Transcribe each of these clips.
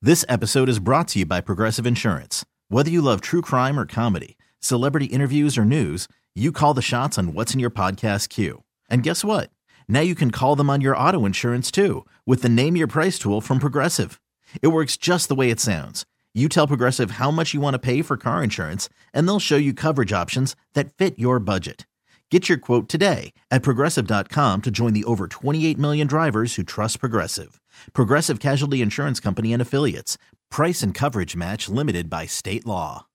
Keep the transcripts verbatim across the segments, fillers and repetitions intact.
This episode is brought to you by Progressive Insurance. Whether you love true crime or comedy, celebrity interviews or news, you call the shots on what's in your podcast queue. And guess what? Now you can call them on your auto insurance too with the Name Your Price tool from Progressive. It works just the way it sounds. You tell Progressive how much you want to pay for car insurance, and they'll show you coverage options that fit your budget. Get your quote today at Progressive dot com to join the over twenty-eight million drivers who trust Progressive. Progressive Casualty Insurance Company and Affiliates. Price and coverage match limited by state law.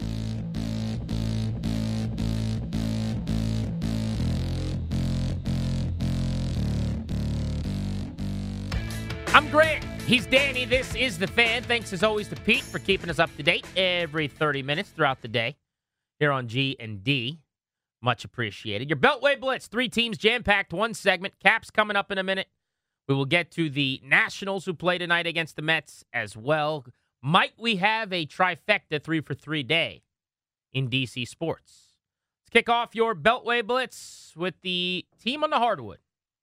I'm Grant. He's Danny. This is The Fan. Thanks as always to Pete for keeping us up to date every thirty minutes throughout the day here on G and D. Much appreciated. Your Beltway Blitz, three teams jam-packed, one segment. Caps coming up in a minute. We will get to the Nationals who play tonight against the Mets as well. Might we have a trifecta three for three day in D C sports? Let's kick off your Beltway Blitz with the team on the hardwood.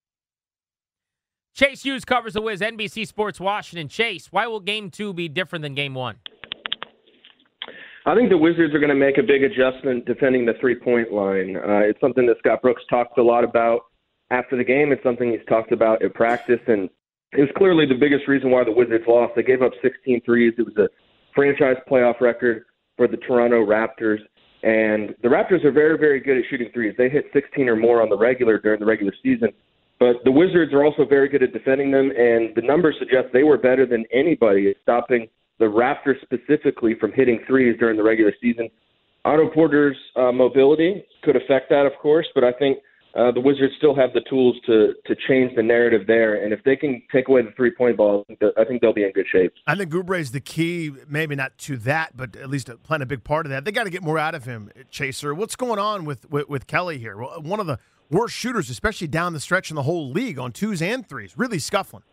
Chase Hughes covers the Wiz, N B C Sports Washington. Chase, why will game two be different than game one? I think the Wizards are going to make a big adjustment defending the three-point line. Uh, it's something that Scott Brooks talked a lot about after the game. It's something he's talked about at practice, and it was clearly the biggest reason why the Wizards lost. They gave up sixteen threes. It was a franchise playoff record for the Toronto Raptors, and the Raptors are very, very good at shooting threes. They hit sixteen or more on the regular during the regular season, but the Wizards are also very good at defending them, and the numbers suggest they were better than anybody at stopping the Raptors specifically from hitting threes during the regular season. Otto Porter's uh, mobility could affect that, of course, but I think uh, the Wizards still have the tools to to change the narrative there. And if they can take away the three-point ball, I think they'll be in good shape. I think Oubre is the key, maybe not to that, but at least playing a big part of that. They got to get more out of him, Chaser. What's going on with, with, with Kelly here? One of the worst shooters, especially down the stretch in the whole league on twos and threes, really scuffling.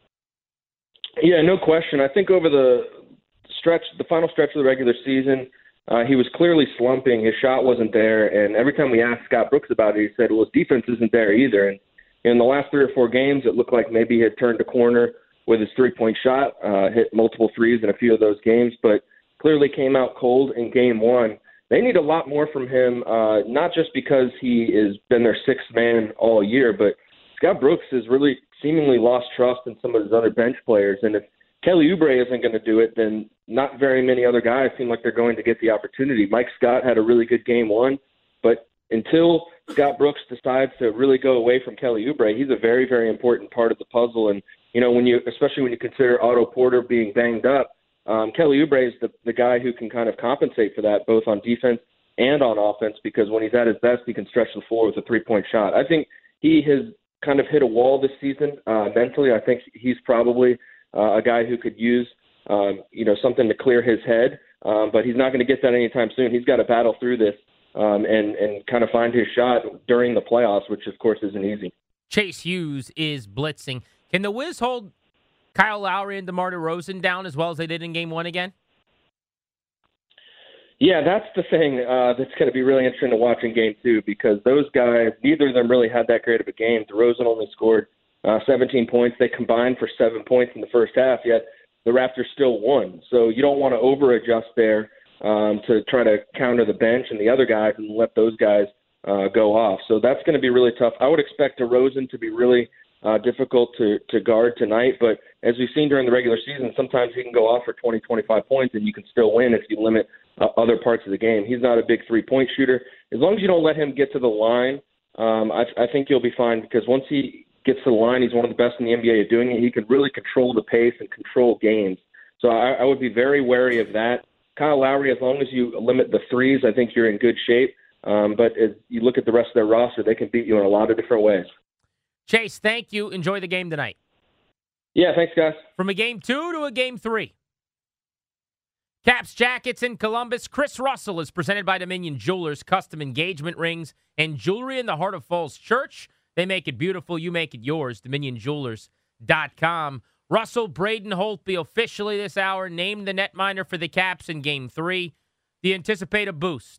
Yeah, no question. I think over the stretch, the final stretch of the regular season, uh, he was clearly slumping. His shot wasn't there, and every time we asked Scott Brooks about it, he said, well, his defense isn't there either. And in the last three or four games, it looked like maybe he had turned a corner with his three-point shot, uh, hit multiple threes in a few of those games, but clearly came out cold in game one. They need a lot more from him, uh, not just because he has been their sixth man all year, but Scott Brooks has really seemingly lost trust in some of his other bench players. And if Kelly Oubre isn't going to do it, then not very many other guys seem like they're going to get the opportunity. Mike Scott had a really good game one, but until Scott Brooks decides to really go away from Kelly Oubre, he's a very, very important part of the puzzle. And, you know, when you, especially when you consider Otto Porter being banged up, um, Kelly Oubre is the, the guy who can kind of compensate for that, both on defense and on offense, because when he's at his best, he can stretch the floor with a three-point shot. I think he has kind of hit a wall this season uh, mentally. I think he's probably uh, a guy who could use, um, you know, something to clear his head, um, but he's not going to get that anytime soon. He's got to battle through this um, and, and kind of find his shot during the playoffs, which, of course, isn't easy. Chase Hughes is blitzing. Can the Wiz hold Kyle Lowry and DeMar DeRozan down as well as they did in game one again? Yeah, that's the thing uh, that's going to be really interesting to watch in game two, because those guys, neither of them really had that great of a game. DeRozan only scored uh, seventeen points. They combined for seven points in the first half, yet the Raptors still won. So you don't want to over-adjust there um, to try to counter the bench and the other guys and let those guys uh, go off. So that's going to be really tough. I would expect DeRozan to be really uh, difficult to, to guard tonight, but as we've seen during the regular season, sometimes he can go off for twenty, twenty-five points, and you can still win if you limit uh, other parts of the game. He's not a big three-point shooter. As long as you don't let him get to the line, um, I, I think you'll be fine, because once he gets to the line, he's one of the best in the N B A at doing it. He can really control the pace and control games. So I, I would be very wary of that. Kyle Lowry, as long as you limit the threes, I think you're in good shape. Um, but as you look at the rest of their roster, they can beat you in a lot of different ways. Chase, thank you. Enjoy the game tonight. Yeah, thanks, guys. From a game two to a game three. Caps Jackets in Columbus. Chris Russell is presented by Dominion Jewelers, custom engagement rings and jewelry in the heart of Falls Church. They make it beautiful. You make it yours. Dominion Jewelers dot com. Russell Braden Holtby officially this hour named the netminder for the Caps in game three. Do you anticipate a boost?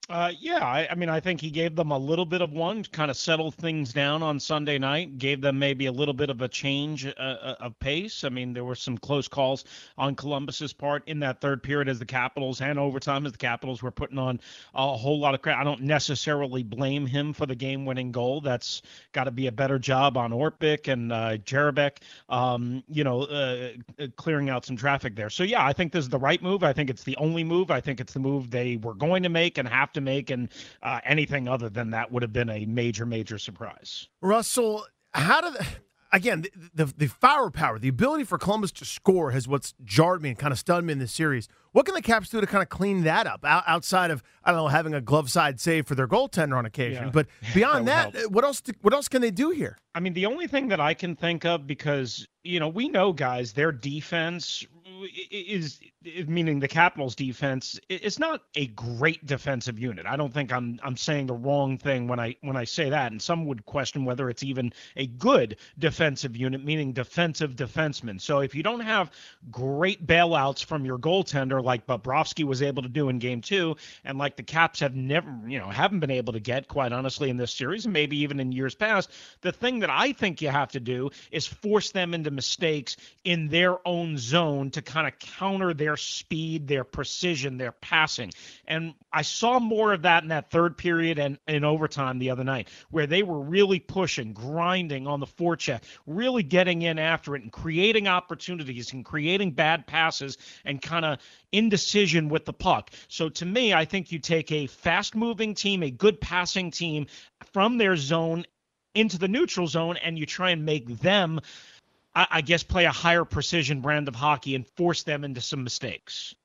Uh, yeah, I, I mean, I think he gave them a little bit of one, kind of settled things down on Sunday night, gave them maybe a little bit of a change uh, of pace. I mean, there were some close calls on Columbus's part in that third period as the Capitals and overtime as the Capitals were putting on a whole lot of credit. I don't necessarily blame him for the game-winning goal. That's got to be a better job on Orpik and uh, Jerabek, um, you know, uh, clearing out some traffic there. So, yeah, I think this is the right move. I think it's the only move. I think it's the move they were going to make and have to make, and uh, anything other than that would have been a major, major surprise. Russell, how did again the, the the firepower, the ability for Columbus to score has what's jarred me and kind of stunned me in this series. What can the Caps do to kind of clean that up outside of, I don't know, having a glove side save for their goaltender on occasion? Yeah. But beyond that, that, what else? What else can they do here? I mean, the only thing that I can think of, because you know we know guys, their defense is, meaning the Capitals defense, it's not a great defensive unit. I don't think I'm I'm saying the wrong thing when I when I say that, and some would question whether it's even a good defensive unit, meaning defensive defensemen. So if you don't have great bailouts from your goaltender like Bobrovsky was able to do in game two, and like the Caps have never, you know, haven't been able to get, quite honestly, in this series, and maybe even in years past, the thing that I think you have to do is force them into mistakes in their own zone to kind of counter their speed, their precision, their passing. And I saw more of that in that third period and in overtime the other night, where they were really pushing, grinding on the forecheck, really getting in after it and creating opportunities and creating bad passes and kind of indecision with the puck. So to me, I think you take a fast-moving team, a good passing team from their zone into the neutral zone, and you try and make them, I, I guess, play a higher precision brand of hockey and force them into some mistakes.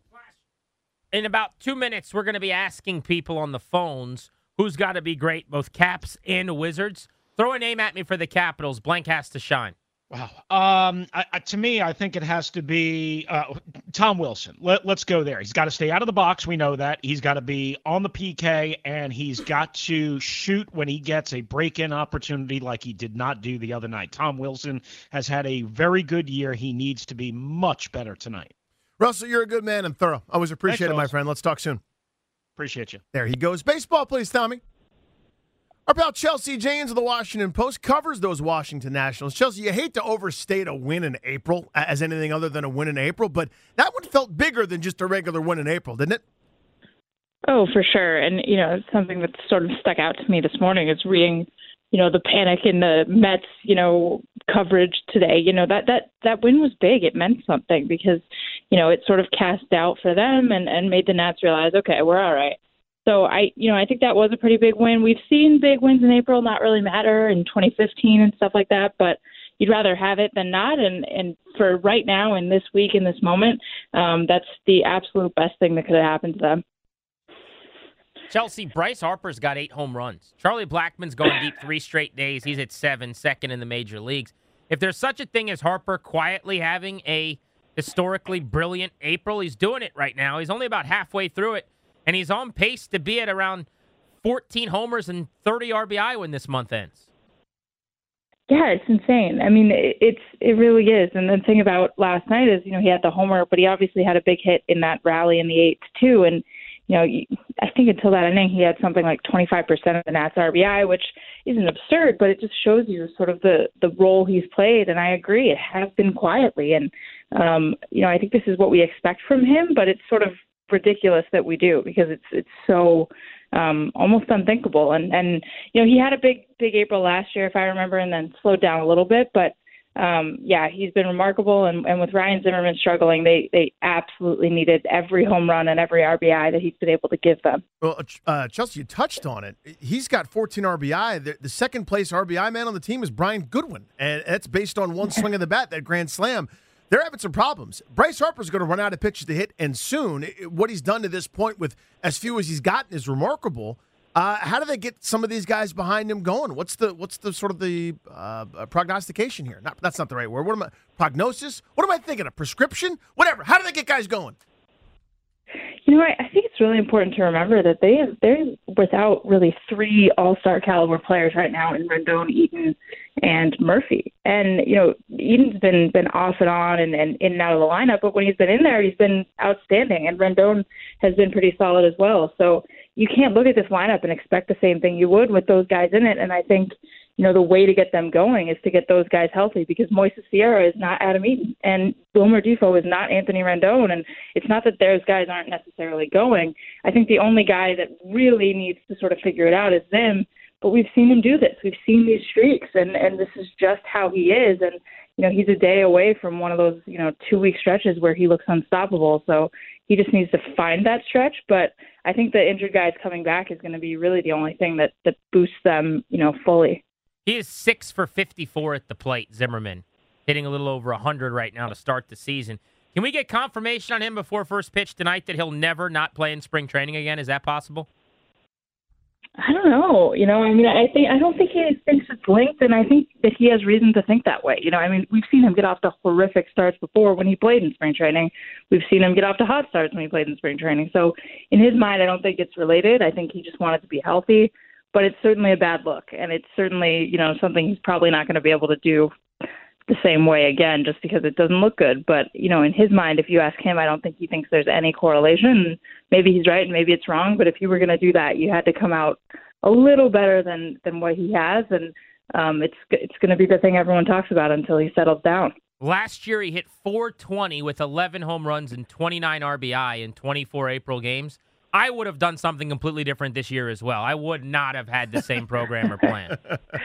In about two minutes, we're going to be asking people on the phones who's got to be great, both Caps and Wizards. Throw a name at me for the Capitals. Blank has to shine. Wow. Um, I, I, to me, I think it has to be uh, Tom Wilson. Let, let's go there. He's got to stay out of the box. We know that. He's got to be on the P K, and he's got to shoot when he gets a break-in opportunity like he did not do the other night. Tom Wilson has had a very good year. He needs to be much better tonight. Russell, you're a good man and thorough. Always appreciate Thanks, it, my friend. Let's talk soon. Appreciate you. There he goes. Baseball, please, Tommy. Our pal Chelsea Janes of the Washington Post covers those Washington Nationals. Chelsea, you hate to overstate a win in April as anything other than a win in April, but that one felt bigger than just a regular win in April, didn't it? Oh, for sure. And, you know, something that sort of stuck out to me this morning is reading, you know, the panic in the Mets, you know, coverage today. You know, that, that, that win was big. It meant something because, you know, it sort of cast doubt for them and, and made the Nats realize, okay, we're all right. So I, you know, I think that was a pretty big win. We've seen big wins in April not really matter in twenty fifteen and stuff like that, but you'd rather have it than not. And, and for right now in this week, in this moment, um, that's the absolute best thing that could have happened to them. Chelsea, Bryce Harper's got eight home runs. Charlie Blackmon's going deep three straight days. He's at seven, second in the major leagues. If there's such a thing as Harper quietly having a historically brilliant April, he's doing it right now. He's only about halfway through it. And he's on pace to be at around fourteen homers and thirty R B I when this month ends. Yeah, it's insane. I mean, it, it's it really is. And the thing about last night is, you know, he had the homer, but he obviously had a big hit in that rally in the eighth too. And you know, I think until that inning, he had something like twenty-five percent of the Nats R B I, which isn't absurd, but it just shows you sort of the the role he's played. And I agree, it has been quietly. And um, you know, I think this is what we expect from him, but it's sort of ridiculous that we do because it's it's so um almost unthinkable. And and you know, he had a big big April last year, if I remember, and then slowed down a little bit, but um yeah, he's been remarkable. And, and with Ryan Zimmerman struggling, they they absolutely needed every home run and every R B I that he's been able to give them. Well, uh, Chelsea, you touched on it. He's got fourteen R B I. The, the second place R B I man on the team is Brian Goodwin, and that's based on one swing of the bat, that grand slam. They're having some problems. Bryce Harper's going to run out of pitches to hit, and soon. What he's done to this point with as few as he's gotten is remarkable. Uh, how do they get some of these guys behind him going? What's the what's the sort of the uh, prognostication here? Not, that's not the right word. What am I? Prognosis? What am I thinking? A prescription? Whatever. How do they get guys going? You know, I, I think it's really important to remember that they have, they're without really three all-star caliber players right now in Rendon, Eaton, and Murphy. And, you know, Eaton's been, been off and on and, and in and out of the lineup, but when he's been in there, he's been outstanding. And Rendon has been pretty solid as well. So, you can't look at this lineup and expect the same thing you would with those guys in it. And I think, you know, the way to get them going is to get those guys healthy, because Moises Sierra is not Adam Eaton and Wilmer Defoe is not Anthony Rendon. And it's not that those guys aren't necessarily going. I think the only guy that really needs to sort of figure it out is Zim. But we've seen him do this. We've seen these streaks, and, and this is just how he is. And, you know, he's a day away from one of those, you know, two-week stretches where he looks unstoppable. So he just needs to find that stretch. But I think the injured guys coming back is going to be really the only thing that, that boosts them, you know, fully. He is six for fifty-four at the plate, Zimmerman, hitting a little over one hundred right now to start the season. Can we get confirmation on him before first pitch tonight that he'll never not play in spring training again? Is that possible? I don't know. You know, I mean, I think I don't think he thinks it's linked, and I think that he has reason to think that way. You know, I mean, we've seen him get off to horrific starts before when he played in spring training. We've seen him get off to hot starts when he played in spring training. So in his mind, I don't think it's related. I think he just wanted to be healthy, but it's certainly a bad look, and it's certainly, you know, something he's probably not going to be able to do the same way again, just because it doesn't look good. But, you know, in his mind, if you ask him, I don't think he thinks there's any correlation. Maybe he's right and maybe it's wrong, but if you were going to do that, you had to come out a little better than, than what he has. And um, it's, it's going to be the thing everyone talks about until he settles down. Last year, he hit four twenty with eleven home runs and twenty-nine R B I in twenty-four April games. I would have done something completely different this year as well. I would not have had the same program or plan.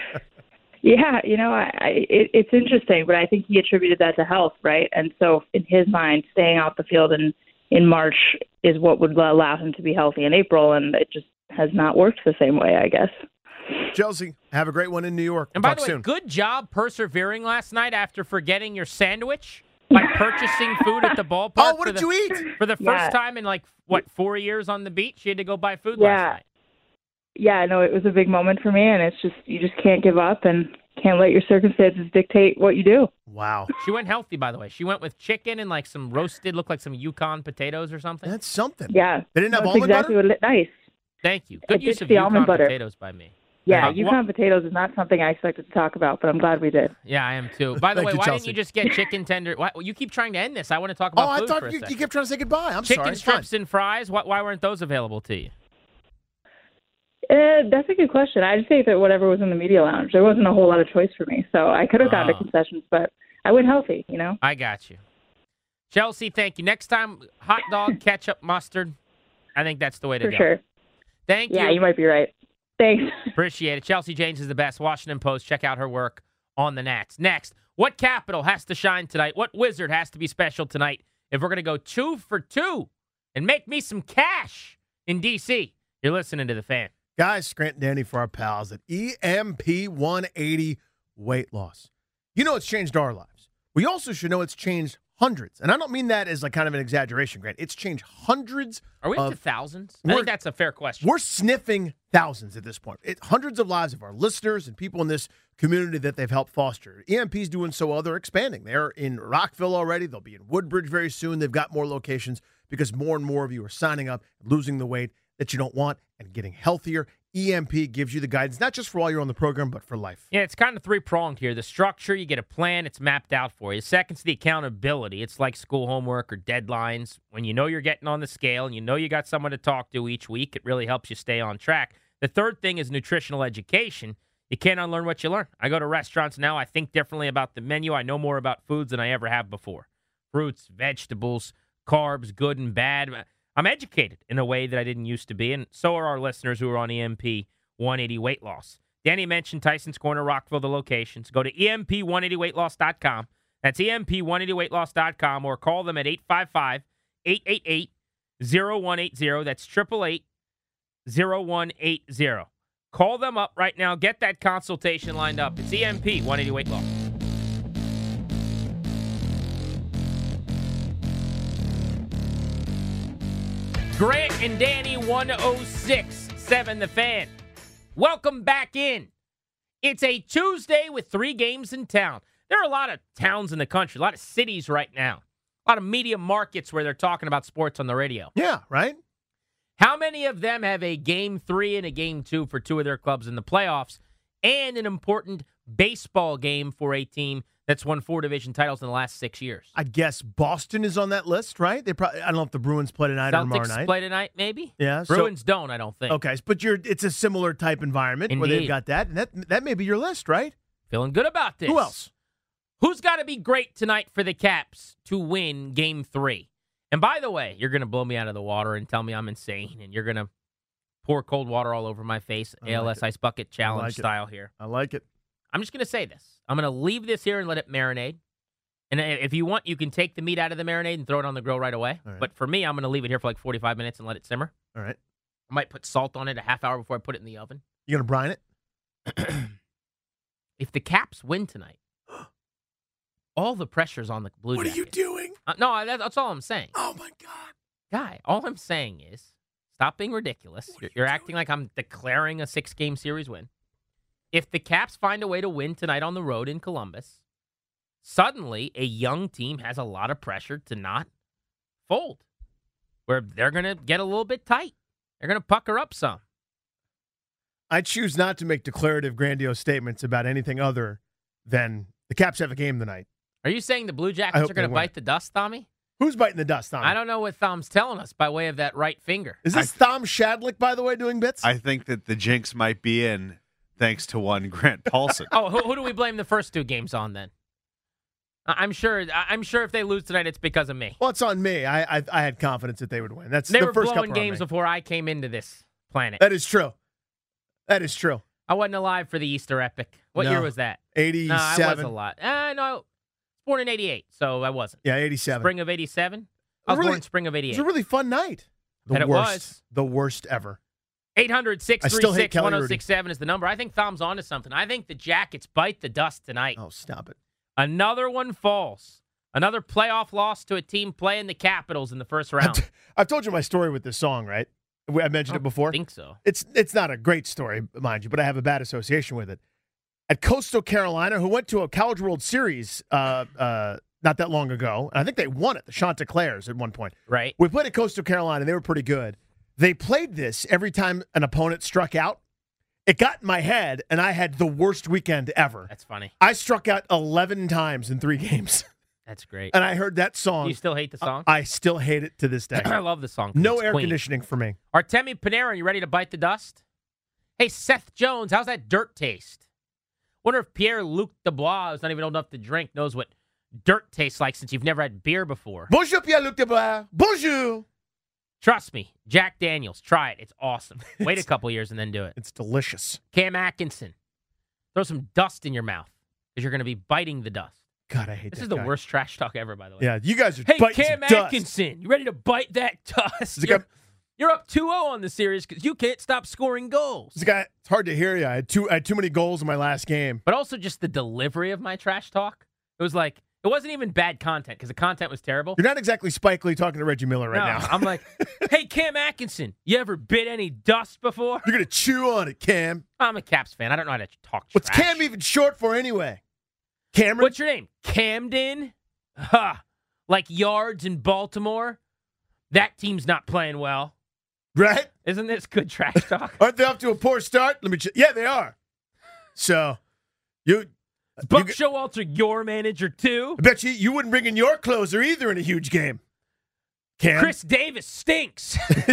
Yeah, you know, I, I it, it's interesting, but I think he attributed that to health, right? And so in his mind, staying off the field in, in March is what would allow him to be healthy in April, and it just has not worked the same way, I guess. Chelsea, have a great one in New York. And by Talk the way, soon. good job persevering last night after forgetting your sandwich by purchasing food at the ballpark. Oh, what for did the, you eat? For the first Yeah. time in, like, what, four years on the beach? You had to go buy food Yeah. last night. Yeah, no, it was a big moment for me, and it's just, you just can't give up and can't let your circumstances dictate what you do. Wow. She went healthy, by the way. She went with chicken and, like, some roasted, looked like some Yukon potatoes or something. That's something. Yeah. They didn't have That's almond exactly butter? what it, nice. Thank you. I Good use ditched of the Yukon almond butter. potatoes by me. Yeah, Uh, Yukon wha- potatoes is not something I expected to talk about, but I'm glad we did. Yeah, I am too. By the Thank way, you, why Chelsea. didn't you just get chicken tender? Why, you keep trying to end this. I want to talk Oh, about I food thought for a you, second. you kept trying to say goodbye. I'm Chicken sorry. It's fine. strips and fries. Why, why weren't those available to you? Uh, that's a good question. I'd say that whatever was in the media lounge, there wasn't a whole lot of choice for me. So I could have gone to Oh. concessions, but I went healthy, you know? I got you. Chelsea, thank you. Next time, hot dog, ketchup, mustard. I think that's the way to For go. sure. Thank Yeah, you. you might be right. Thanks. Appreciate it. Chelsea Janes is the best. Washington Post. Check out her work on the Nats. Next, what Capital has to shine tonight? What Wizard has to be special tonight if we're going to go two for two and make me some cash in D C? You're listening to The Fan. Guys, Grant and Danny for our pals at E M P one eighty Weight Loss. You know it's changed our lives. We also should know it's changed hundreds. And I don't mean that as like kind of an exaggeration, Grant. It's changed hundreds. Are we of, up to thousands? I we're- think that's a fair question. We're sniffing thousands at this point. It, hundreds of lives of our listeners and people in this community that they've helped foster. E M P's doing so well. They're expanding. They're in Rockville already. They'll be in Woodbridge very soon. They've got more locations because more and more of you are signing up, losing the weight that you don't want, and getting healthier. E M P gives you the guidance, not just for while you're on the program, but for life. Yeah, it's kind of three-pronged here. The structure, you get a plan, it's mapped out for you. Second's the accountability. It's like school homework or deadlines. When you know you're getting on the scale and you know you got someone to talk to each week, it really helps you stay on track. The third thing is nutritional education. You can't unlearn what you learn. I go to restaurants now. I think differently about the menu. I know more about foods than I ever have before. Fruits, vegetables, carbs, good and bad. I'm educated in a way that I didn't used to be, and so are our listeners who are on E M P one eighty Weight Loss. Danny mentioned Tyson's Corner, Rockville, the locations. Go to E M P one eighty weight loss dot com. That's E M P one eighty weight loss dot com, or call them at eight five five, eight eight eight, zero one eight zero. That's eight eight eight, zero one eight zero. Call them up right now. Get that consultation lined up. It's E M P one eighty Weight Loss. Grant and Danny, one oh six point seven The Fan. Welcome back in. It's a Tuesday with three games in town. There are a lot of towns in the country, a lot of cities right now, a lot of media markets where they're talking about sports on the radio. Yeah, right? How many of them have a game three and a game two for two of their clubs in the playoffs and an important baseball game for a team that's won four division titles in the last six years. I guess Boston is on that list, right? They probably. I don't know if the Bruins play tonight or tomorrow Celtics night. play tonight, maybe. Yeah, so- Bruins don't. I don't think. Okay, but you're it's a similar type environment where Indeed. they've got that, and that that may be your list, right? Feeling good about this. Who else? Who's got to be great tonight for the Caps to win Game Three? And by the way, you're going to blow me out of the water and tell me I'm insane, and you're going to pour cold water all over my face, I like A L S it. Ice Bucket Challenge like it. style here. I like it. I'm just going to say this. I'm going to leave this here and let it marinate. And if you want, you can take the meat out of the marinade and throw it on the grill right away. All right. But for me, I'm going to leave it here for like forty-five minutes and let it simmer. All right. I might put salt on it a half hour before I put it in the oven. You gonna brine it? If the Caps win tonight, all the pressure's on the Blue What are Jackets. you doing? Uh, no, that, that's all I'm saying. Oh my God! Guy, all I'm saying is stop being ridiculous. What are You're, you you're doing? acting like I'm declaring a six-game series win. If the Caps find a way to win tonight on the road in Columbus, suddenly a young team has a lot of pressure to not fold, where they're going to get a little bit tight. They're going to pucker up some. I choose not to make declarative, grandiose statements about anything other than the Caps have a game tonight. Are you saying the Blue I Jackets hope are going they to win. bite the dust, Tommy? Who's biting the dust, Tom? I don't know what Thom's telling us by way of that right finger. Is this Thom Shadlick, by the way, doing bits? I think that the jinx might be in thanks to one Grant Paulson. Oh, who, who do we blame the first two games on then? I- I'm sure. I- I'm sure if they lose tonight, it's because of me. Well, it's on me. I I, I had confidence that they would win. That's They the were first blowing couple are on games me. before I came into this planet. That is true. That is true. I wasn't alive for the Easter epic. What No. year was that? eighty-seven. No, I was a lot. Uh, no, I was born in eighty-eight, so I wasn't. Yeah, eighty-seven. Spring of eighty-seven? I was Really- born spring of It eighty-eight. was a really fun night. The Bet it worst. was. The worst ever. eight hundred, six I three still hate six, Kelly one oh six seven is the number. I think Thom's onto something. I think the Jackets bite the dust tonight. Oh, stop it. Another one falls. Another playoff loss to a team playing the Capitals in the first I've, round. t- I've told you my story with this song, right? I mentioned I it before. don't think so. It's it's not a great story, mind you, but I have a bad association with it. At Coastal Carolina, who went to a College World Series uh, uh, not that long ago, and I think they won it, the Chanticleers at one point. Right. We played at Coastal Carolina. They were pretty good. They played this every time an opponent struck out. It got in my head, and I had the worst weekend ever. That's funny. I struck out eleven times in three games, That's great. and I heard that song. You still hate the song? I still hate it to this day. I love the song. 'cause No it's air clean. conditioning for me. Artemi Panera, you ready to bite the dust? Hey, Seth Jones, how's that dirt taste? Wonder if Pierre-Luc Dubois, who's not even old enough to drink, knows what dirt tastes like since you've never had beer before. Bonjour, Pierre-Luc Dubois. Bonjour. Trust me, Jack Daniels, try it. It's awesome. Wait a couple years and then do it. It's delicious. Cam Atkinson, throw some dust in your mouth because you're going to be biting the dust. God, I hate This that is the guy. worst trash talk ever, by the way. Yeah, you guys are Hey, biting Cam some dust. Atkinson, you ready to bite that dust? The You're, guy- you're up two oh on the series because you can't stop scoring goals. This guy, it's hard to hear you. I had too, I had too many goals in my last game. But also just the delivery of my trash talk. It was like, it wasn't even bad content because the content was terrible. You're not exactly Spike Lee talking to Reggie Miller right No, now. I'm like, hey, Cam Atkinson, you ever bit any dust before? You're gonna chew on it, Cam. I'm a Caps fan. I don't know how to talk What's trash. Cam even short for anyway? Cameron. What's your name? Camden? Ha! Like yards in Baltimore? That team's not playing well. Right? Isn't this good trash talk? Aren't they off to a poor start? Let me. Ch- yeah, they are. So, you. Buck you Showalter, your manager too? I bet you you wouldn't bring in your closer either in a huge game. Cam. Chris Davis stinks.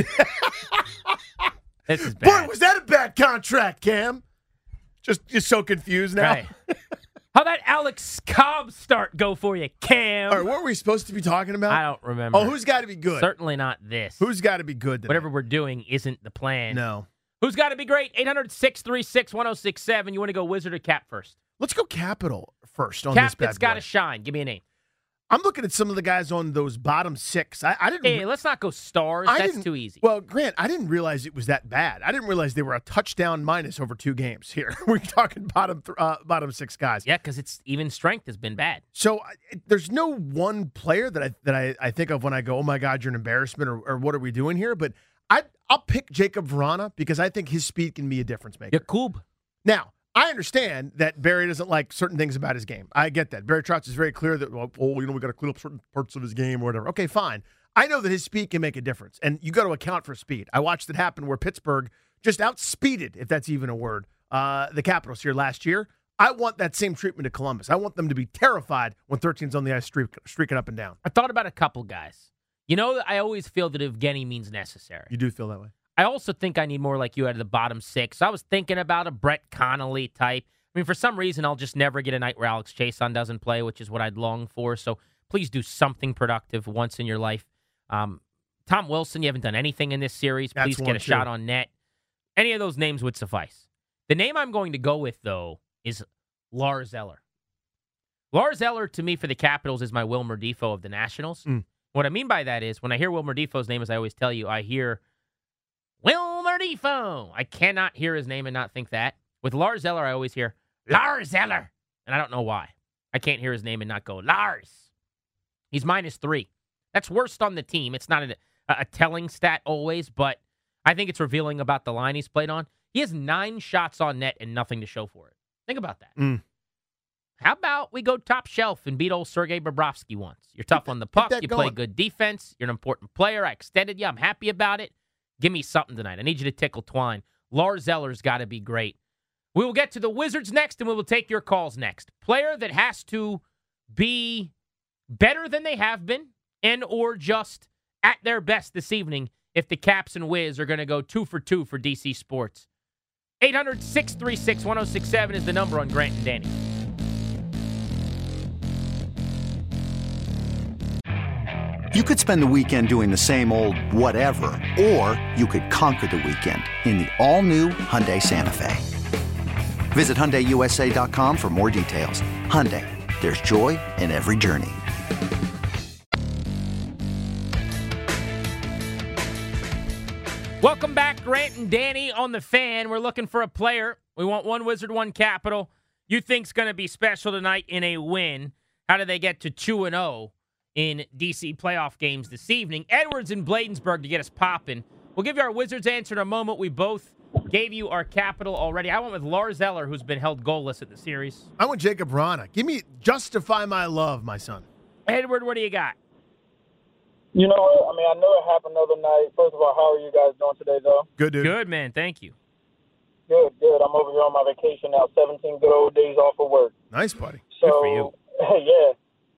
This is Boy, bad. was that a bad contract, Cam? Just, just so confused now. Right. How'd that Alex Cobb start go for you, Cam? All right, what were we supposed to be talking about? I don't remember. Oh, who's got to be good? Certainly not this. Who's got to be good? Today? Whatever we're doing isn't the plan. No. Who's got to be great? eight hundred, six three six, one oh six seven. You want to go Wizard or Cap first? Let's go Capital first on Cap this bad that's got boy. to shine. Give me a name. I'm looking at some of the guys on those bottom six. I, I didn't. Hey, let's not go stars. I That's didn't- too easy. Well, Grant, I didn't realize it was that bad. I didn't realize they were a touchdown minus over two games here. We're talking bottom th- uh, bottom six guys. Yeah, because it's even strength has been bad. So I, it- there's no one player that I that I, I think of when I go, oh my God, you're an embarrassment, or, or what are we doing here? But I I'll pick Jacob Verana because I think his speed can be a difference maker. Yakub. Now, I understand that Barry doesn't like certain things about his game. I get that. Barry Trotz is very clear that, well, oh, you know, we got to clean up certain parts of his game or whatever. Okay, fine. I know that his speed can make a difference, and you got to account for speed. I watched it happen where Pittsburgh just outspeeded, if that's even a word, uh, the Capitals here last year. I want that same treatment to Columbus. I want them to be terrified when thirteen's on the ice streak, streaking up and down. I thought about a couple guys. You know, I always feel that Evgeny means necessary. You do feel that way? I also think I need more like you out of the bottom six. I was thinking about a Brett Connolly type. I mean, for some reason, I'll just never get a night where Alex Chason doesn't play, which is what I'd long for. So please do something productive once in your life. Um, Tom Wilson, you haven't done anything in this series. That's Please get one, a too. shot on net. Any of those names would suffice. The name I'm going to go with, though, is Lars Eller. Lars Eller, to me, for the Capitals, is my Wilmer Defoe of the Nationals. Mm. What I mean by that is, when I hear Wilmer Defoe's name, as I always tell you, I hear Wilmer Defoe. I cannot hear his name and not think that. With Lars Eller, I always hear Lars Eller. And I don't know why. I can't hear his name and not go, Lars. He's minus three. That's worst on the team. It's not a, a telling stat always, but I think it's revealing about the line he's played on. He has nine shots on net and nothing to show for it. Think about that. Mm. How about we go top shelf and beat old Sergei Bobrovsky once? You're tough on the puck. that You play going. good defense. You're an important player. I extended you. I'm happy about it. Give me something tonight. I need you to tickle Twine. Lars Eller's got to be great. We will get to the Wizards next, and we will take your calls next. Player that has to be better than they have been and or just at their best this evening if the Caps and Wiz are going to go two for two for D C Sports. eight hundred, six three six, one oh six seven is the number on Grant and Danny. You could spend the weekend doing the same old whatever, or you could conquer the weekend in the all-new Hyundai Santa Fe. Visit Hyundai U S A dot com for more details. Hyundai, there's joy in every journey. Welcome back, Grant and Danny on the Fan. We're looking for a player. We want one Wizard, one Capital. You think's going to be special tonight in a win. How do they get to two and oh in D C playoff games this evening? Edwards in Bladensburg to get us popping. We'll give you our Wizards answer in a moment. We both gave you our Capital already. I went with Lars Eller, who's been held goalless at the series. I went Jacob Rana. Give me Justify My Love, my son. Edward, what do you got? You know what? I mean, I know it happened the other night. First of all, how are you guys doing today, though? Good, dude. Good, man. Thank you. Good, good. I'm over here on my vacation now, seventeen good old days off of work. Nice, buddy. So, Good for you. yeah.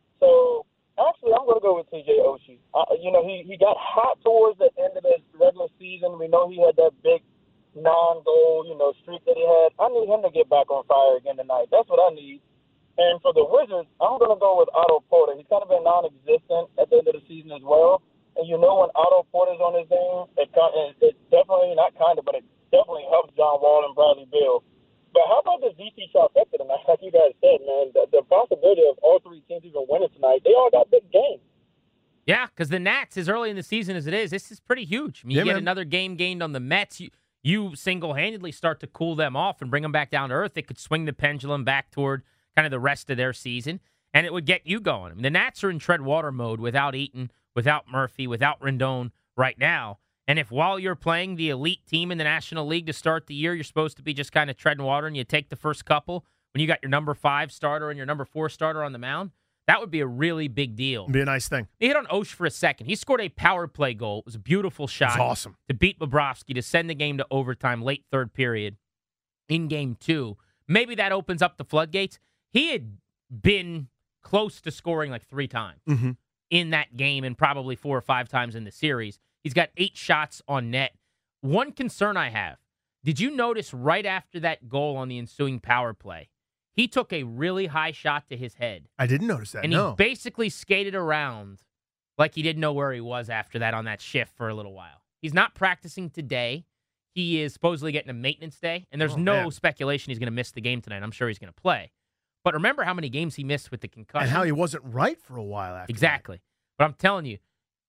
So, actually, I'm going to go with T J Oshie. Uh, you know, he, he got hot towards the end of the regular season. We know he had that big non-goal, you know, streak that he had. I need him to get back on fire again tonight. That's what I need. And for the Wizards, I'm going to go with Otto Porter. He's kind of been non-existent at the end of the season as well. And you know when Otto Porter's on his game, it, it definitely, not kind of, but it definitely helps John Wall and Bradley Beal. But how about this D C trifecta tonight? Like you guys said, man, the, the possibility of all three teams even winning tonight, they all got big games. Yeah, because the Nats, as early in the season as it is, this is pretty huge. I mean, you Yeah, get man. another game gained on the Mets. You, you single-handedly start to cool them off and bring them back down to earth. It could swing the pendulum back toward kind of the rest of their season, and it would get you going. I mean, the Nats are in tread water mode without Eaton, without Murphy, without Rendon right now. And if while you're playing the elite team in the National League to start the year, you're supposed to be just kind of treading water and you take the first couple when you got your number five starter and your number four starter on the mound, that would be a really big deal. It'd be a nice thing. He hit on Osh for a second. He scored a power play goal. It was a beautiful shot. It's awesome. To beat Bobrovsky, to send the game to overtime, late third period in game two. Maybe that opens up the floodgates. He had been close to scoring like three times Mm-hmm. in that game and probably four or five times in the series. He's got eight shots on net. One concern I have, did you notice right after that goal on the ensuing power play, he took a really high shot to his head. I didn't notice that, And no. he basically skated around like he didn't know where he was after that on that shift for a little while. He's not practicing today. He is supposedly getting a maintenance day, and there's Oh, no man. speculation he's going to miss the game tonight. I'm sure he's going to play. But remember how many games he missed with the concussion? And how he wasn't right for a while after Exactly. But I'm telling you,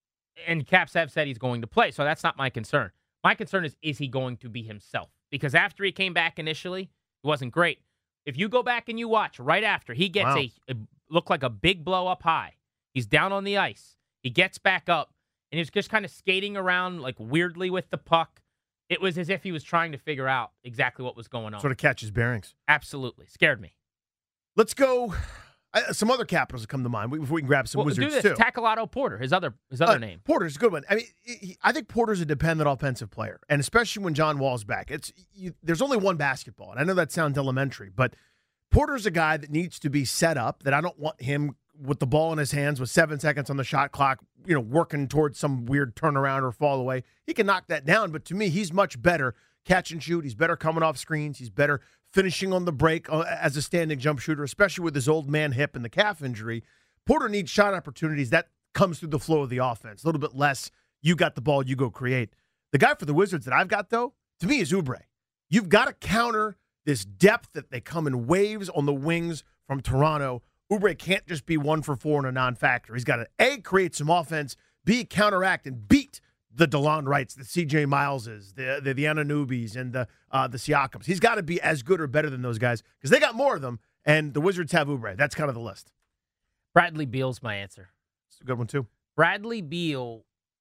and Caps have said he's going to play, so that's not my concern. My concern is, is he going to be himself? Because after he came back initially, it wasn't great. If you go back and you watch right after, he gets Wow. a, a look like a big blow up high. He's down on the ice. He gets back up, and he's just kind of skating around like weirdly with the puck. It was as if he was trying to figure out exactly what was going on. that. Sort of catches bearings. Absolutely. Scared me. Let's go. Uh, some other Capitals that come to mind before we can grab some Well, Wizards, do this. too. Tackle Otto Porter, his other, his other Uh, name. Porter's a good one. I mean, he, I think Porter's a dependent offensive player, and especially when John Wall's back. It's you, there's only one basketball, and I know that sounds elementary, but Porter's a guy that needs to be set up, that I don't want him with the ball in his hands with seven seconds on the shot clock, you know, working towards some weird turnaround or fall away. He can knock that down, but to me, he's much better catch and shoot. He's better coming off screens. He's better finishing on the break as a standing jump shooter, especially with his old man hip and the calf injury. Porter needs shot opportunities. That comes through the flow of the offense. A little bit less, you got the ball, you go create. The guy for the Wizards that I've got, though, to me is Oubre. You've got to counter this depth that they come in waves on the wings from Toronto. Oubre can't just be one for four and a non-factor. He's got to, A, create some offense, B, counteract and beat the DeLon Wrights, the C J Mileses, the the, the Anunobis, and the uh, the Siakams. He's got to be as good or better than those guys because they got more of them, and the Wizards have Oubre. That's kind of the list. Bradley Beal's my answer. It's a good one, too. Bradley Beal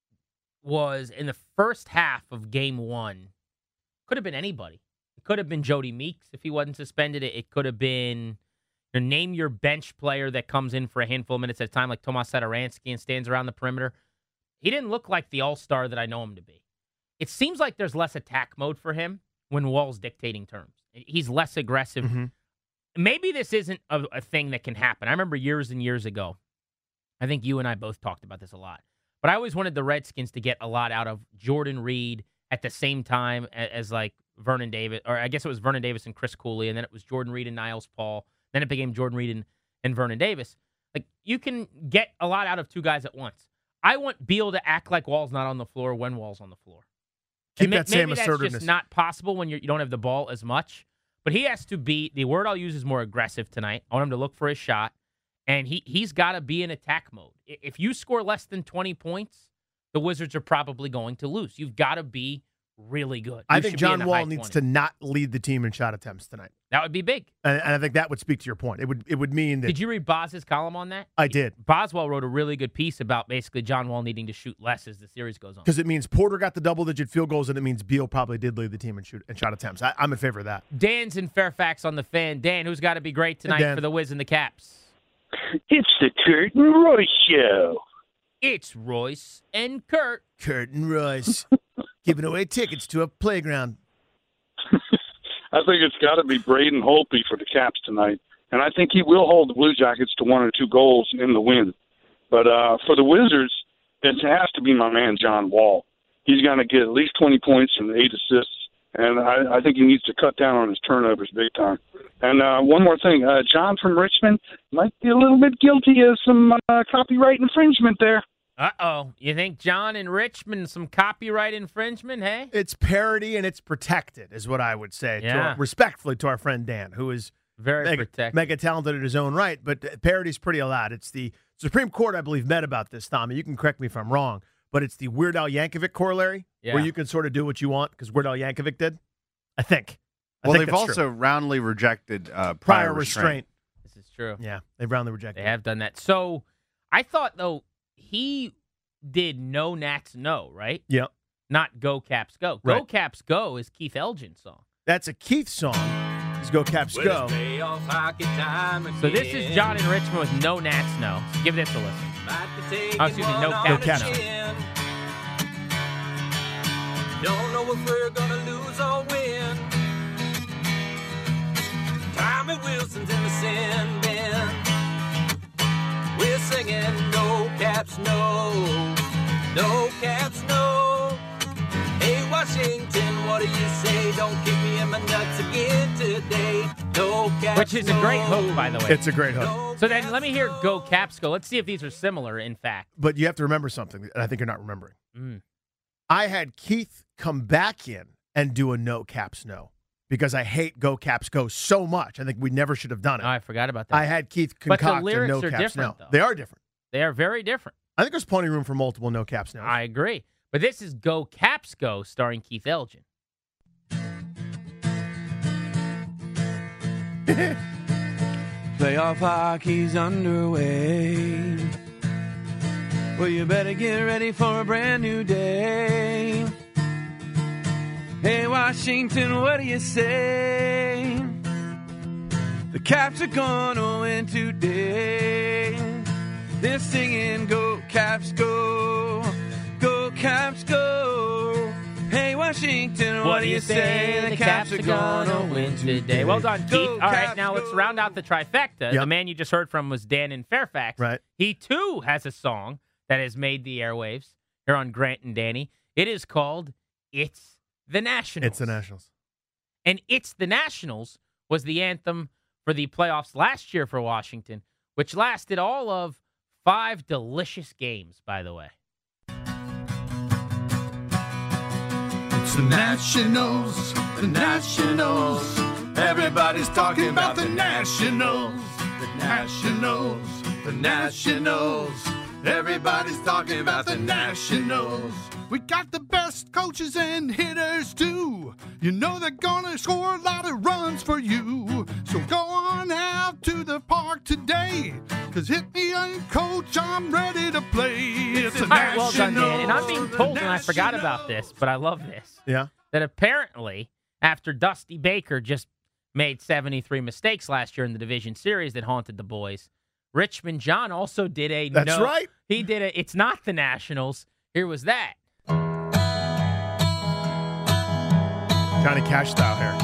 was, in the first half of game one, could have been anybody. It could have been Jody Meeks if he wasn't suspended. It, it could have been... You know, name your bench player that comes in for a handful of minutes at a time, like Tomas Satoransky, and stands around the perimeter. He didn't look like the all-star that I know him to be. It seems like there's less attack mode for him when Wall's dictating terms. He's less aggressive. Mm-hmm. Maybe this isn't a, a thing that can happen. I remember years and years ago, I think you and I both talked about this a lot, but I always wanted the Redskins to get a lot out of Jordan Reed at the same time as, as like Vernon Davis, or I guess it was Vernon Davis and Chris Cooley, and then it was Jordan Reed and Niles Paul. Then it became Jordan Reed and, and Vernon Davis. Like, you can get a lot out of two guys at once. I want Beal to act like Wall's not on the floor when Wall's on the floor. Keep ma- that same maybe assertiveness. That's just not possible when you're, you don't have the ball as much. But he has to be, the word I'll use is more aggressive tonight. I want him to look for his shot. And he, he's got to be in attack mode. If you score less than twenty points, the Wizards are probably going to lose. You've got to be really good. You I think John Wall needs twenties. to not lead the team in shot attempts tonight. That would be big. And, and I think that would speak to your point. It would it would mean that... Did you read Boz's column on that? I did. Boswell wrote a really good piece about basically John Wall needing to shoot less as the series goes on. Because it means Porter got the double-digit field goals, and it means Beal probably did lead the team in, shoot, in shot attempts. I, I'm in favor of that. Dan's in Fairfax on the Fan. Dan, who's got to be great tonight Dan. for the Wiz and the Caps? It's the Kurt and Royce Show. It's Royce and Kurt. Kurt and Royce giving away tickets to a playground. I think it's got to be Braden Holtby for the Caps tonight, and I think he will hold the Blue Jackets to one or two goals in the win. But uh, for the Wizards, it has to be my man John Wall. He's going to get at least twenty points and eight assists, and I, I think he needs to cut down on his turnovers big time. And uh, one more thing, uh, John from Richmond might be a little bit guilty of some uh, copyright infringement there. Uh-oh. You think John in Richmond, some copyright infringement, hey? It's parody and it's protected, is what I would say. To Yeah. our, respectfully to our friend Dan, who is Very mega, protected. mega talented in his own right, but parody's pretty allowed. It's the Supreme Court, I believe, met about this, Tommy. You can correct me if I'm wrong, but it's the Weird Al Yankovic corollary, Yeah. where you can sort of do what you want, because Weird Al Yankovic did, I think. I Well, think they've that's also true. roundly rejected uh, prior, prior restraint. restraint. This is true. Yeah, they've roundly rejected. They have done that. So I thought, though, he did No Nats No, right? Yep. Not Go Caps Go. Go Right. Caps Go is Keith Elgin's song. That's a Keith song. Let's go Caps go. So this is John in Richmond with No Nats No. So give this a listen. Oh, excuse me, No Go Caps Caps. No. Don't know if we're gonna lose or win. Tommy Wilson's in the sin bin. We're singing no caps, no. No caps, no. Hey, Washington, what do you say? Don't kick me in my nuts again today. No caps, Which is a great hook, by the way. It's a great hook. So then let me hear Go Caps Go. Let's see if these are similar, in fact. But you have to remember something that I think you're not remembering. Mm. I had Keith come back in and do a no caps no because I hate go caps go so much. I think we never should have done it. Oh, I forgot about that. I had Keith But the concoct a lyrics no are caps different, no. though. They are different. They are very different. I think there's plenty of room for multiple no caps no. I agree. But this is Go Caps Go starring Keith Elgin. Playoff hockey's underway. Well, you better get ready for a brand new day. Hey, Washington, what do you say? The Caps are gonna win today. They're singing Go Caps Go, Go Caps Go. Hey, Washington. Washington, What do you say? The Caps are gonna win today. Well done, Keith. Go, All right, Caps, now go. let's round out the trifecta. Yep. The man you just heard from was Dan in Fairfax. Right. He, too, has a song that has made the airwaves here on Grant and Danny. It is called It's the Nationals. It's the Nationals. And It's the Nationals was the anthem for the playoffs last year for Washington, which lasted all of five delicious games, by the way. It's the Nationals, the Nationals. Everybody's talking about the Nationals, the Nationals, the Nationals. Everybody's talking about the Nationals. We got the best coaches and hitters too. You know they're gonna score a lot of runs for you. So go on out to the park today. Cause hit me on coach, I'm ready to play. It's the All right, well done, Nationals. Dan. And I'm being told, and I forgot about this, but I love this, Yeah. that apparently after Dusty Baker just made seventy-three mistakes last year in the division series that haunted the boys, Richmond John also did a That's no. right. He did a It's Not the Nationals. Here was that. Johnny Cash style here.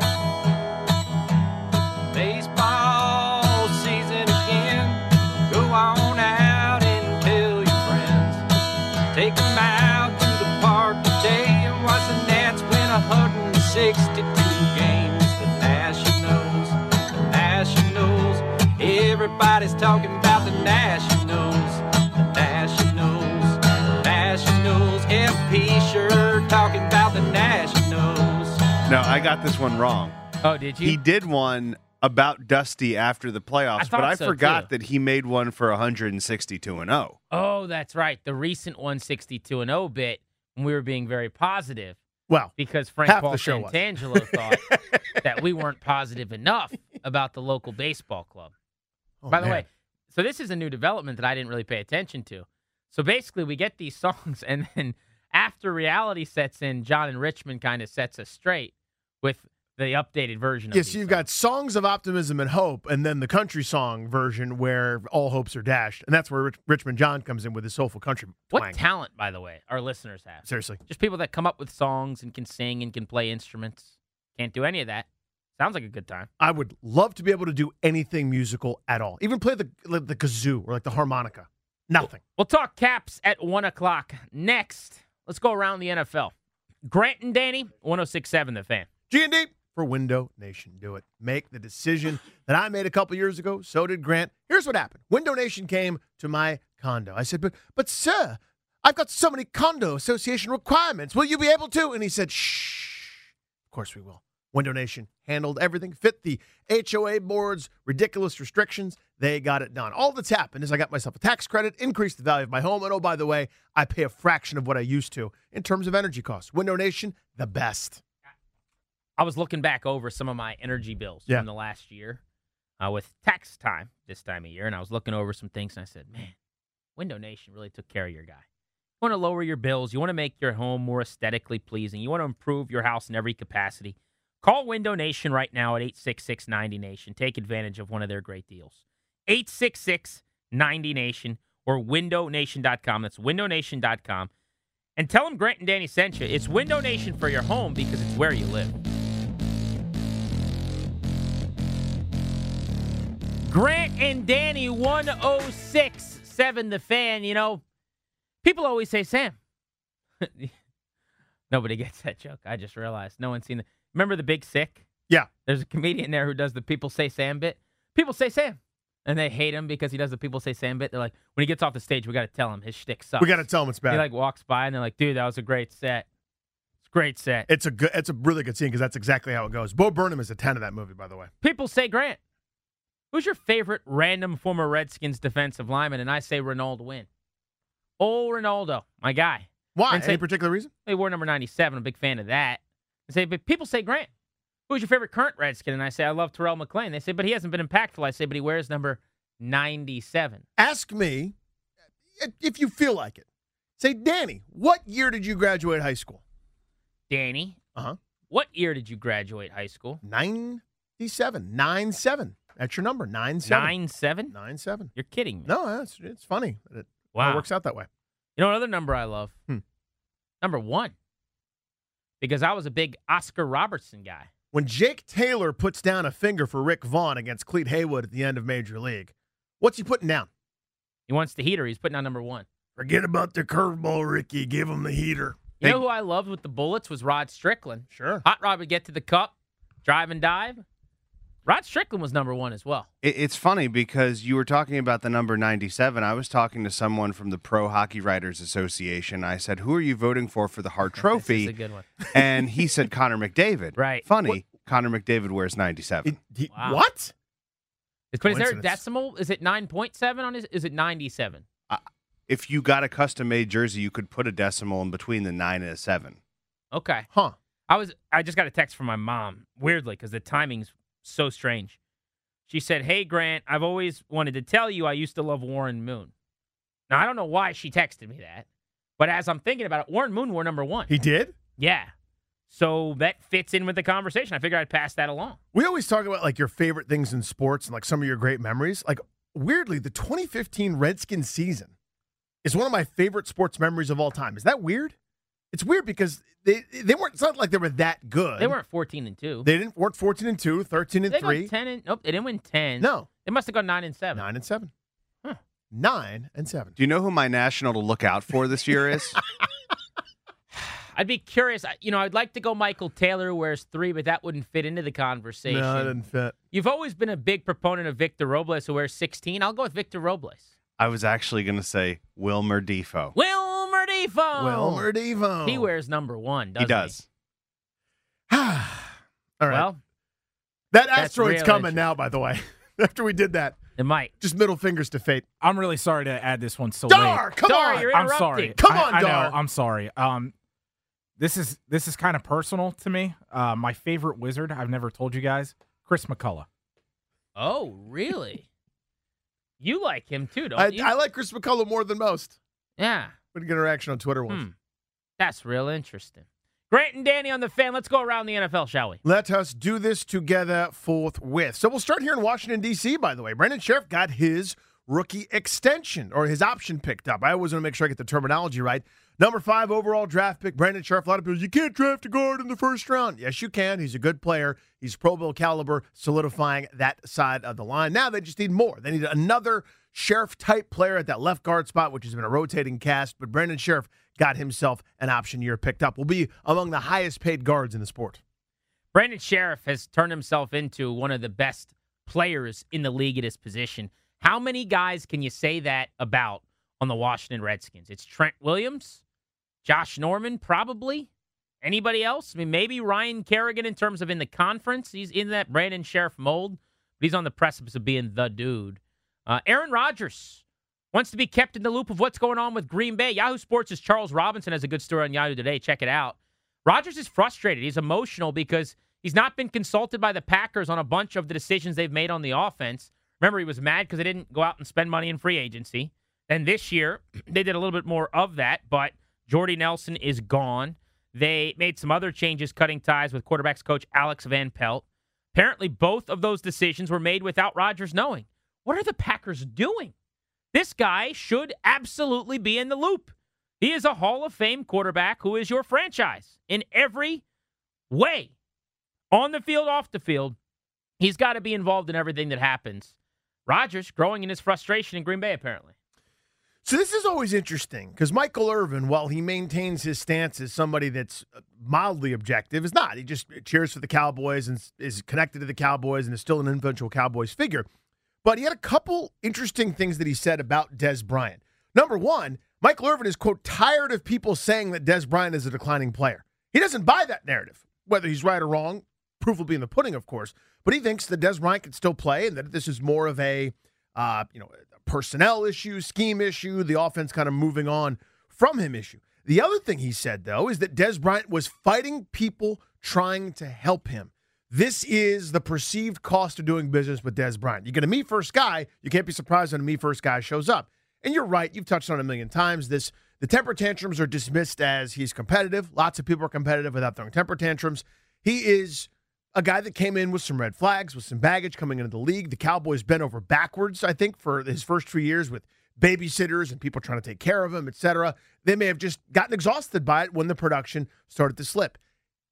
Baseball season again. Go on out and tell your friends. Take them out to the park today and watch the Nats win one hundred sixty-two games. The Nationals, the Nationals. Everybody's talking about the Nationals, the Nationals, the Nationals. F P sure talking about the Nationals. No, I got this one wrong. Oh, did you? He did one about Dusty after the playoffs, I thought but I so, forgot too. that he made one for one hundred sixty-two and oh. Oh, that's right. The recent one sixty-two and oh bit when we were being very positive Well, because Frank half Paul the show was. Santangelo thought that we weren't positive enough about the local baseball club. oh, By the man. way, so this is a new development that I didn't really pay attention to. So basically, we get these songs, and then after reality sets in, John and Richmond kind of sets us straight with the updated version of Yes, these you've songs. got songs of optimism and hope, and then the country song version where all hopes are dashed, and that's where Rich- Richmond John comes in with his soulful country What twang. talent, by the way, our listeners have. Seriously, Just people that come up with songs and can sing and can play instruments. Can't do any of that. Sounds like a good time. I would love to be able to do anything musical at all, even play the like the kazoo or like the harmonica. Nothing. We'll talk Caps at one o'clock. Next, let's go around the N F L. Grant and Danny, one oh six point seven The Fan. G and D for Window Nation. Do it. Make the decision that I made a couple years ago. So did Grant. Here's what happened. Window Nation came to my condo. I said, but, but sir, I've got so many condo association requirements. Will you be able to? And he said, shh. Of course we will. Window Nation handled everything, fit the H O A board's ridiculous restrictions. They got it done. All that's happened is I got myself a tax credit, increased the value of my home, and oh, by the way, I pay a fraction of what I used to in terms of energy costs. Window Nation, the best. I was looking back over some of my energy bills Yeah. from the last year uh, with tax time this time of year, and I was looking over some things, and I said, man, Window Nation really took care of your guy. You want to lower your bills. You want to make your home more aesthetically pleasing. You want to improve your house in every capacity. Call Window Nation right now at eight six six, ninety nation. Take advantage of one of their great deals. eight six six, ninety nation or window nation dot com. That's window nation dot com. And tell them Grant and Danny sent you. It's Window Nation for your home because it's where you live. Grant and Danny, one oh six point seven The Fan. You know, people always say, Sam. Nobody gets that joke. I just realized. No one's seen it. Remember The Big Sick? Yeah. There's a comedian there who does the People Say Sam bit. People say Sam. And they hate him because he does the People Say Sam bit. They're like, when he gets off the stage, we got to tell him his shtick sucks. We got to tell him it's bad. He like walks by and they're like, dude, that was a great set. It's a great set. It's a good. It's a really good scene because that's exactly how it goes. Bo Burnham is a ten of that movie, by the way. People say Grant. Who's your favorite random former Redskins defensive lineman? And I say Ronald Wynn. Oh, Ronaldo, my guy. Why? And say- Any particular reason? He wore number ninety-seven. I'm a big fan of that. I say, but people say Grant. Who's your favorite current Redskin? And I say, I love Terrell McClain. They say, but he hasn't been impactful. I say, but he wears number ninety-seven. Ask me if you feel like it. Say, Danny, what year did you graduate high school? Danny, Uh-huh. what year did you graduate high school? ninety-seven. nine seven. That's your number. nine seven. nine seven? nine seven. You're kidding me. No, it's, it's funny. that It Wow. It works out that way. You know another number I love? Hmm. Number one. because I was a big Oscar Robertson guy. When Jake Taylor puts down a finger for Rick Vaughn against Clete Haywood at the end of Major League, what's he putting down? He wants the heater. He's putting on number one. Forget about the curveball, Ricky. Give him the heater. You know who I loved with the Bullets was Rod Strickland. Sure. Hot Rod would get to the cup, drive and dive. Rod Strickland was number one as well. It, it's funny because you were talking about the number ninety-seven. I was talking to someone from the Pro Hockey Writers Association. I said, who are you voting for for the Hart Trophy? This is a good one. And he said Connor McDavid. Right. Funny, What? Connor McDavid wears ninety-seven. He, he, Wow. What? Is, but is there a Coincidence. decimal? Is it nine point seven on his? Is it ninety-seven? Uh, if you got a custom-made jersey, you could put a decimal in between the nine and a seven. Okay. Huh. I was. I just got a text from my mom, weirdly, because the timing's so strange. She said, "Hey, Grant, I've always wanted to tell you I used to love Warren Moon." Now, I don't know why she texted me that, but as I'm thinking about it, Warren Moon wore number one. He did? Yeah. So that fits in with the conversation. I figured I'd pass that along. We always talk about like your favorite things in sports and like some of your great memories. Like weirdly, the twenty fifteen Redskins season is one of my favorite sports memories of all time. Is that weird? It's weird because they they weren't. It's not like they were that good. They weren't fourteen and two. They didn't weren't fourteen and two, thirteen and They three. got ten and nope. They didn't win ten. No, they must have gone nine and seven. Nine and seven. Huh. Nine and seven. Do you know who my national to look out for this year is? I'd be curious. I- You know, I'd like to go Michael Taylor, who wears three, but that wouldn't fit into the conversation. No, it didn't fit. You've always been a big proponent of Victor Robles, who wears sixteen. I'll go with Victor Robles. I was actually going to say Wilmer Defoe. Wilmer Defoe. Wilmer Defoe. He wears number one, doesn't He does. All right. Well, that that's asteroid's real coming now, by the way. After we did that. It might. Just middle fingers to fate. I'm really sorry to add this one so Dar, late. come Dar, on. you're I'm interrupting. sorry. Come I- on, I, Dar. know. I'm sorry. Um, this is this is kind of personal to me. Uh, my favorite wizard. I've never told you guys. Chris McCullough. Oh, really? You like him too, don't I, you? I like Chris McCullough more than most. yeah. Pretty good interaction on Twitter once. Hmm. That's real interesting. Grant and Danny on the Fan. Let's go around the N F L, shall we? Let us do this together forthwith. So we'll start here in Washington, D C, by the way. Brandon Sheriff got his rookie extension, or his option picked up. I always want to make sure I get the terminology right. Number five overall draft pick, Brandon Sheriff. A lot of people, you can't draft a guard in the first round. Yes, you can. He's a good player. He's Pro Bowl caliber, solidifying that side of the line. Now they just need more. They need another Sheriff-type player at that left guard spot, which has been a rotating cast. But Brandon Sheriff got himself an option year picked up. Will be among the highest-paid guards in the sport. Brandon Sheriff has turned himself into one of the best players in the league at his position. How many guys can you say that about on the Washington Redskins? It's Trent Williams, Josh Norman, probably. Anybody else? I mean, maybe Ryan Kerrigan in terms of in the conference. He's in that Brandon Sheriff mold, but he's on the precipice of being the dude. Uh, Aaron Rodgers wants to be kept in the loop of what's going on with Green Bay. Yahoo Sports' Charles Robinson has a good story on Yahoo today. Check it out. Rodgers is frustrated. He's emotional because he's not been consulted by the Packers on a bunch of the decisions they've made on the offense. Remember, he was mad because they didn't go out and spend money in free agency. And this year, they did a little bit more of that, but Jordy Nelson is gone. They made some other changes, cutting ties with quarterbacks coach Alex Van Pelt. Apparently, both of those decisions were made without Rodgers knowing. What are the Packers doing? This guy should absolutely be in the loop. He is a Hall of Fame quarterback who is your franchise in every way. On the field, off the field, he's got to be involved in everything that happens. Rodgers growing in his frustration in Green Bay, apparently. So this is always interesting because Michael Irvin, while he maintains his stance as somebody that's mildly objective, is not. He just cheers for the Cowboys and is connected to the Cowboys and is still an influential Cowboys figure. But he had a couple interesting things that he said about Dez Bryant. Number one, Michael Irvin is, quote, tired of people saying that Dez Bryant is a declining player. He doesn't buy that narrative. Whether he's right or wrong, proof will be in the pudding, of course. But he thinks that Dez Bryant can still play and that this is more of a, uh, you know, a personnel issue, scheme issue, the offense kind of moving on from him issue. The other thing he said, though, is that Dez Bryant was fighting people trying to help him. This is the perceived cost of doing business with Dez Bryant. You get a me-first guy, you can't be surprised when a me-first guy shows up. And you're right, you've touched on it a million times. This the temper tantrums are dismissed as he's competitive. Lots of people are competitive without throwing temper tantrums. He is a guy that came in with some red flags, with some baggage coming into the league. The Cowboys bent over backwards, I think, for his first few years with babysitters and people trying to take care of him, et cetera. They may have just gotten exhausted by it when the production started to slip.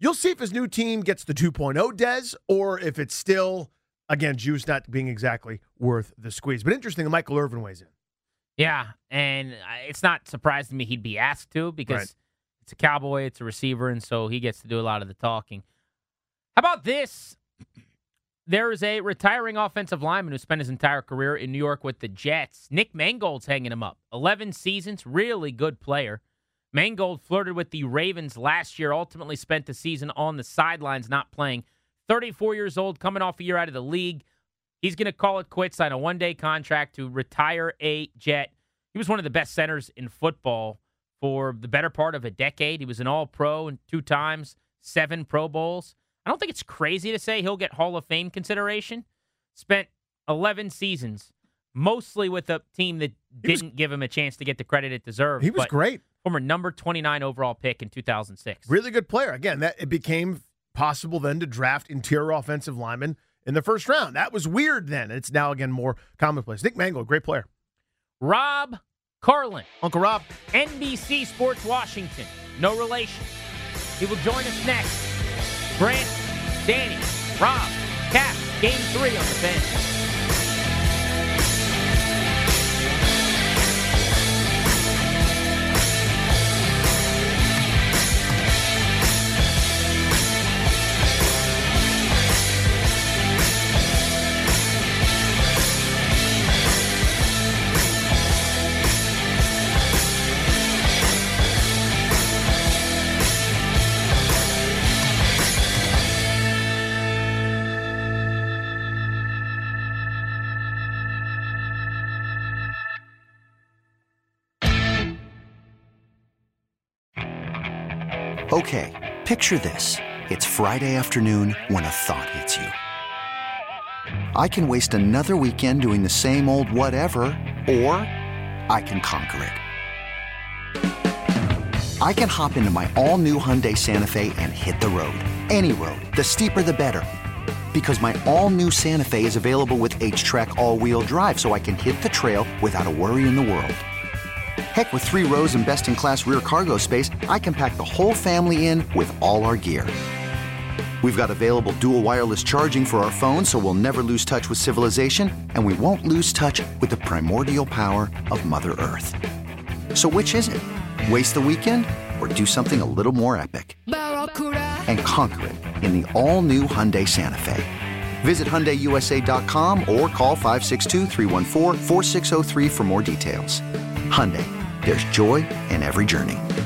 You'll see if his new team gets the two point oh Dez or if it's still, again, juice not being exactly worth the squeeze. But interesting that Michael Irvin weighs in. Yeah, and it's not surprising to me he'd be asked to because right. it's a Cowboy, it's a receiver, and so he gets to do a lot of the talking. How about this? There is a retiring offensive lineman who spent his entire career in New York with the Jets. Nick Mangold's hanging him up. eleven seasons, really good player. Mangold flirted with the Ravens last year, ultimately spent the season on the sidelines, not playing. thirty-four years old, coming off a year out of the league. He's going to call it quits, sign a one-day contract to retire a Jet. He was one of the best centers in football for the better part of a decade. He was an All-Pro and two times, seven Pro Bowls. I don't think it's crazy to say he'll get Hall of Fame consideration. Spent eleven seasons, mostly with a team that didn't was, give him a chance to get the credit it deserved. He was great. Former number twenty-nine overall pick in two thousand six. Really good player. Again, that it became possible then to draft interior offensive linemen in the first round. That was weird then. It's now, again, more commonplace. Nick Mangold, great player. Rob Carlin. Uncle Rob. N B C Sports Washington. No relation. He will join us next. Grant, Danny, Rob, Cap, game three on the bench. Okay, picture this. It's Friday afternoon when a thought hits you. I can waste another weekend doing the same old whatever, or I can conquer it. I can hop into my all-new Hyundai Santa Fe and hit the road. Any road. The steeper, the better. Because my all-new Santa Fe is available with H-Track all-wheel drive, so I can hit the trail without a worry in the world. Heck, with three rows and best-in-class rear cargo space, I can pack the whole family in with all our gear. We've got available dual wireless charging for our phones, so we'll never lose touch with civilization, and we won't lose touch with the primordial power of Mother Earth. So which is it? Waste the weekend or do something a little more epic? And conquer it in the all-new Hyundai Santa Fe. Visit Hyundai U S A dot com or call five six two, three one four, four six zero three for more details. Hyundai, there's joy in every journey.